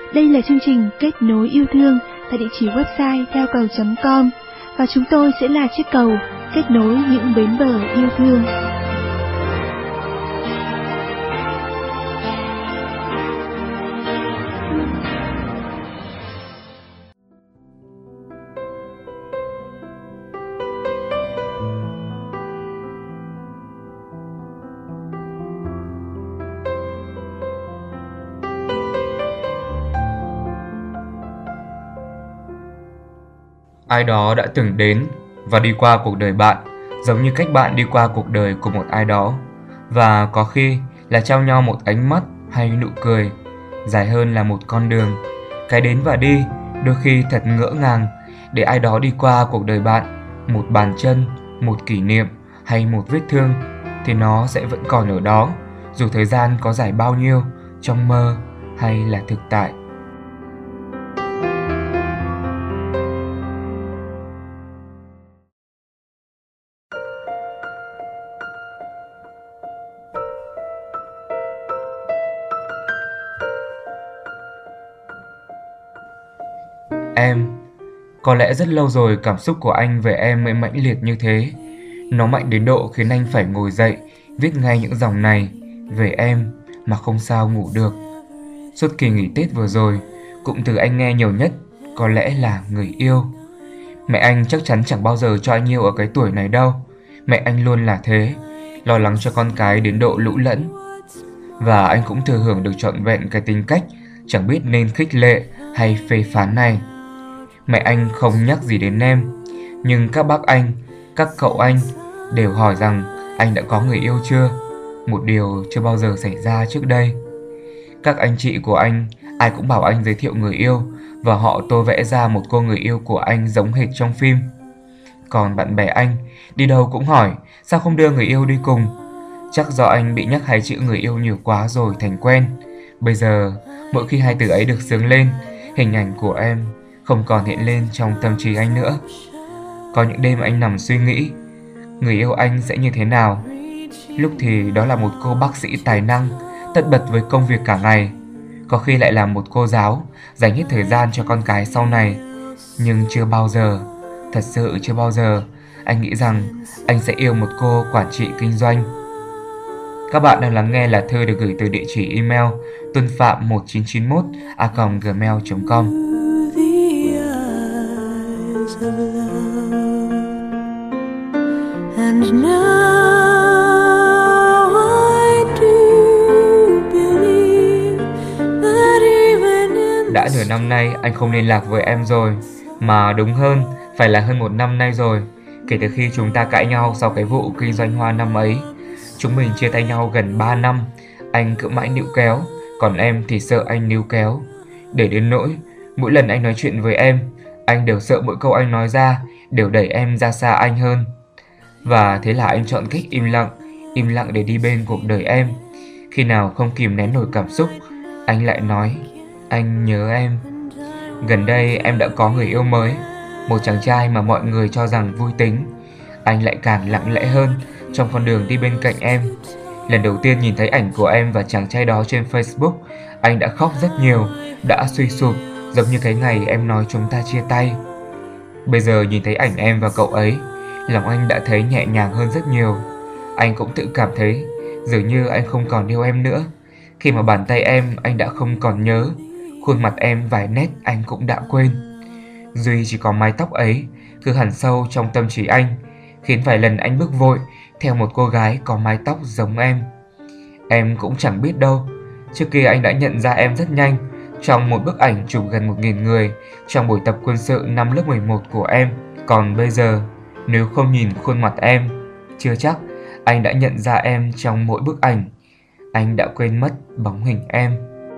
Đây là chương trình Kết nối yêu thương tại địa chỉ website theo cầu.com và chúng tôi sẽ là chiếc cầu kết nối những bến bờ yêu thương. Ai đó đã từng đến và đi qua cuộc đời bạn, giống như cách bạn đi qua cuộc đời của một ai đó. Và có khi là trao nhau một ánh mắt hay nụ cười, dài hơn là một con đường. Cái đến và đi đôi khi thật ngỡ ngàng, để ai đó đi qua cuộc đời bạn, một bàn chân, một kỷ niệm hay một vết thương, thì nó sẽ vẫn còn ở đó, dù thời gian có dài bao nhiêu, trong mơ hay là thực tại. Em, có lẽ rất lâu rồi cảm xúc của anh về em mới mãnh liệt như thế. Nó mạnh đến độ khiến anh phải ngồi dậy, viết ngay những dòng này về em mà không sao ngủ được. Suốt kỳ nghỉ Tết vừa rồi, cụm từ anh nghe nhiều nhất có lẽ là người yêu. Mẹ anh chắc chắn chẳng bao giờ cho anh yêu ở cái tuổi này đâu. Mẹ anh luôn là thế, lo lắng cho con cái đến độ lũ lẫn. Và anh cũng thừa hưởng được trọn vẹn cái tính cách chẳng biết nên khích lệ hay phê phán này. Mẹ anh không nhắc gì đến em, nhưng các bác anh, các cậu anh đều hỏi rằng anh đã có người yêu chưa, một điều chưa bao giờ xảy ra trước đây. Các anh chị của anh ai cũng bảo anh giới thiệu người yêu, và họ tô vẽ ra một cô người yêu của anh giống hệt trong phim. Còn bạn bè anh đi đâu cũng hỏi sao không đưa người yêu đi cùng. Chắc do anh bị nhắc hai chữ người yêu nhiều quá rồi thành quen. Bây giờ mỗi khi hai từ ấy được xướng lên, hình ảnh của em không còn hiện lên trong tâm trí anh nữa. Có những đêm anh nằm suy nghĩ người yêu anh sẽ như thế nào. Lúc thì đó là một cô bác sĩ tài năng, tất bật với công việc cả ngày. Có khi lại là một cô giáo, dành hết thời gian cho con cái sau này. Nhưng chưa bao giờ, thật sự chưa bao giờ, anh nghĩ rằng anh sẽ yêu một cô quản trị kinh doanh. Các bạn đang lắng nghe là thư được gửi từ địa chỉ email tuanpham1991@gmail.com. Đã nửa năm nay anh không liên lạc với em rồi, mà đúng hơn phải là hơn 1 năm nay rồi, kể từ khi chúng ta cãi nhau sau cái vụ kinh doanh hoa năm ấy. Chúng mình chia tay nhau gần 3 năm, anh cứ mãi níu kéo, còn em thì sợ anh níu kéo. Để đến nỗi, mỗi lần anh nói chuyện với em, anh đều sợ mỗi câu anh nói ra đều đẩy em ra xa anh hơn. Và thế là anh chọn cách im lặng để đi bên cuộc đời em. Khi nào không kìm nén nổi cảm xúc, anh lại nói, anh nhớ em. Gần đây em đã có người yêu mới, một chàng trai mà mọi người cho rằng vui tính. Anh lại càng lặng lẽ hơn trong con đường đi bên cạnh em. Lần đầu tiên nhìn thấy ảnh của em và chàng trai đó trên Facebook, anh đã khóc rất nhiều, đã suy sụp, giống như cái ngày em nói chúng ta chia tay. Bây giờ nhìn thấy ảnh em và cậu ấy, lòng anh đã thấy nhẹ nhàng hơn rất nhiều. Anh cũng tự cảm thấy dường như anh không còn yêu em nữa. Khi mà bàn tay em anh đã không còn nhớ, khuôn mặt em vài nét anh cũng đã quên. Duy chỉ có mái tóc ấy cứ hằn sâu trong tâm trí anh, khiến vài lần anh bước vội theo một cô gái có mái tóc giống em. Em cũng chẳng biết đâu, trước kia anh đã nhận ra em rất nhanh trong một bức ảnh chụp gần 1.000 người trong buổi tập quân sự năm lớp 11 của em. Còn bây giờ, nếu không nhìn khuôn mặt em, chưa chắc anh đã nhận ra em trong mỗi bức ảnh. Anh đã quên mất bóng hình em.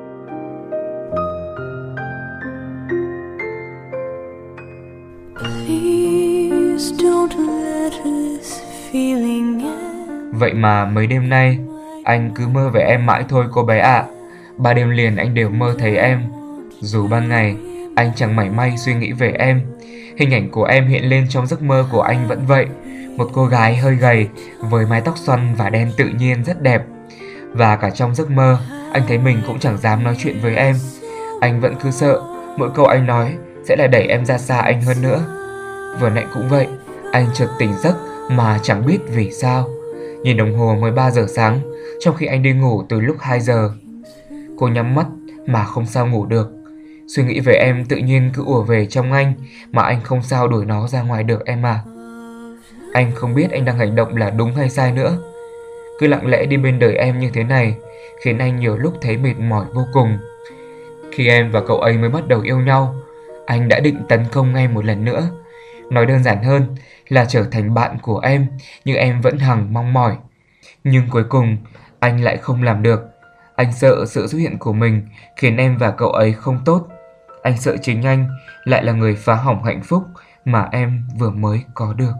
Vậy mà mấy đêm nay anh cứ mơ về em mãi thôi cô bé ạ. 3 đêm liền anh đều mơ thấy em. Dù ban ngày anh chẳng mảy may suy nghĩ về em, hình ảnh của em hiện lên trong giấc mơ của anh vẫn vậy. Một cô gái hơi gầy với mái tóc xoăn và đen tự nhiên rất đẹp. Và cả trong giấc mơ, anh thấy mình cũng chẳng dám nói chuyện với em. Anh vẫn cứ sợ mỗi câu anh nói sẽ là đẩy em ra xa anh hơn nữa. Vừa nãy cũng vậy, anh chợt tỉnh giấc mà chẳng biết vì sao. Nhìn đồng hồ mới 3 giờ sáng, trong khi anh đi ngủ từ lúc 2 giờ. Cô nhắm mắt mà không sao ngủ được. Suy nghĩ về em tự nhiên cứ ùa về trong anh, mà anh không sao đuổi nó ra ngoài được em à. Anh không biết anh đang hành động là đúng hay sai nữa. Cứ lặng lẽ đi bên đời em như thế này khiến anh nhiều lúc thấy mệt mỏi vô cùng. Khi em và cậu ấy mới bắt đầu yêu nhau, anh đã định tấn công em một lần nữa. Nói đơn giản hơn là trở thành bạn của em, nhưng em vẫn hằng mong mỏi. Nhưng cuối cùng anh lại không làm được. Anh sợ sự xuất hiện của mình khiến em và cậu ấy không tốt. Anh sợ chính anh lại là người phá hỏng hạnh phúc mà em vừa mới có được.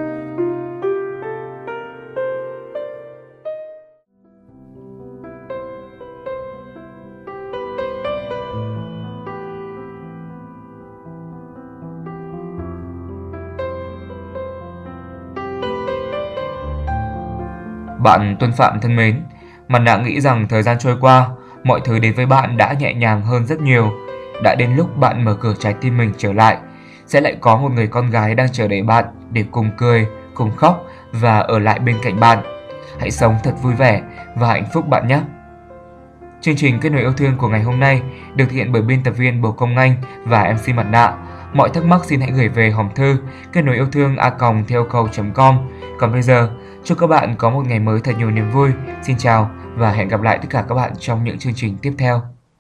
Bạn Tuân Phạm thân mến, Mặt Nạ nghĩ rằng thời gian trôi qua, mọi thứ đến với bạn đã nhẹ nhàng hơn rất nhiều. Đã đến lúc bạn mở cửa trái tim mình trở lại. Sẽ lại có một người con gái đang chờ đợi bạn để cùng cười, cùng khóc và ở lại bên cạnh bạn. Hãy sống thật vui vẻ và hạnh phúc bạn nhé! Chương trình Kết nối yêu thương của ngày hôm nay được thực hiện bởi biên tập viên Bồ Công Anh và MC Mặt Nạ. Mọi thắc mắc xin hãy gửi về hòm thư kết nối yêu thương @theocall.com. Còn bây giờ, chúc các bạn có một ngày mới thật nhiều niềm vui. Xin chào và hẹn gặp lại tất cả các bạn trong những chương trình tiếp theo.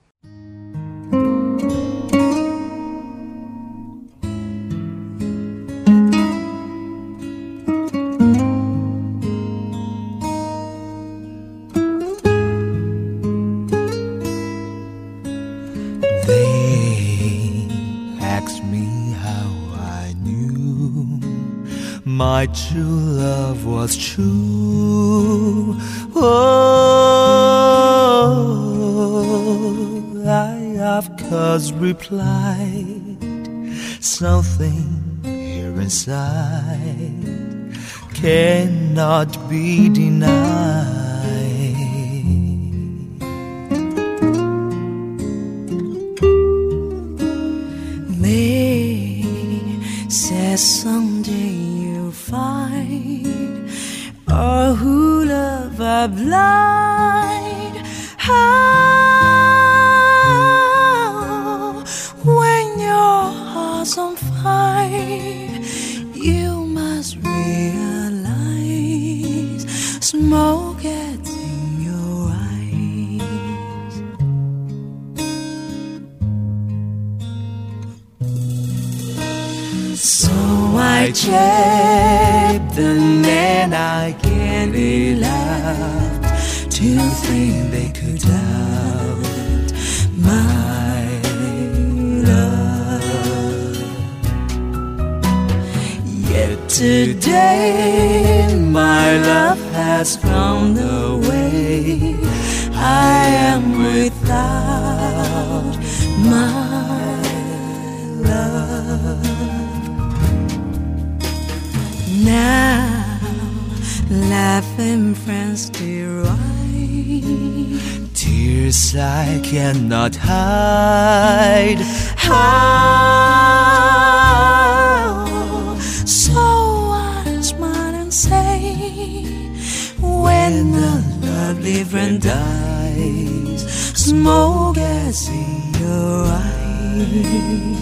My true love was true. Oh, I of course replied, something here inside cannot be denied. May says someday find or who love are blind. How when your heart's on fire, you must realize smoke gets in your eyes. So I checked the men I can't love to think they could doubt my love. Yet today my love has found a way. I am without my love. Now, laughing friends deride tears I cannot hide. How? So I smile and say, when the lovely friend dies, smoke gets in your eyes.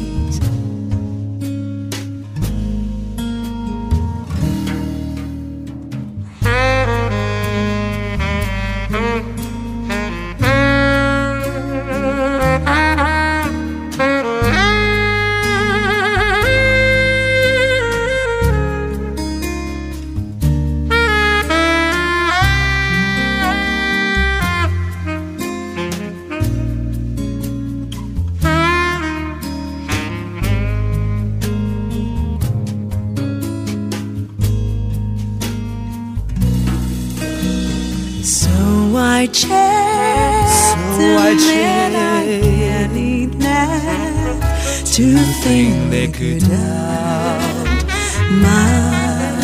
I checked the men I barely left to think they could doubt my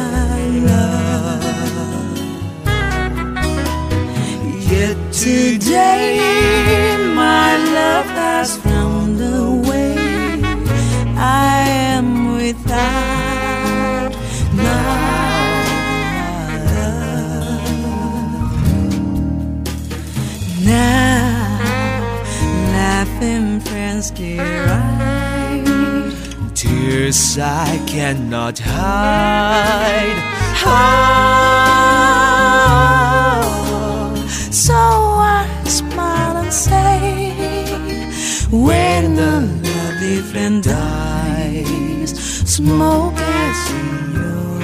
love. Yet today my love has thin friends deride. Tears I cannot hide. So I smile and say, when the lovely flame dies, smoke is in your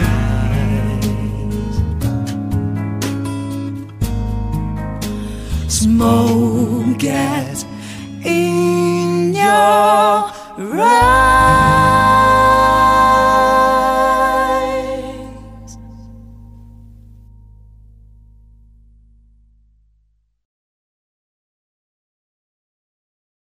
eyes. Smoke gets in your eyes.